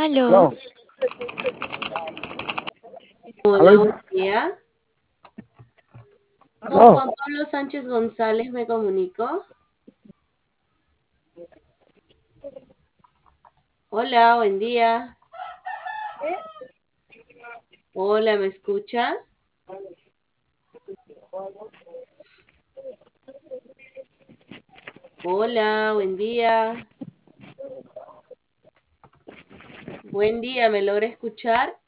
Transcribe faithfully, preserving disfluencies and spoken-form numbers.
Aló, Aló, Hola, buen aló, día. Con aló. Juan Pablo Sánchez González me comunico. Hola, buen día. Hola, ¿me escucha? Hola, buen día. Buen día, ¿me logra escuchar?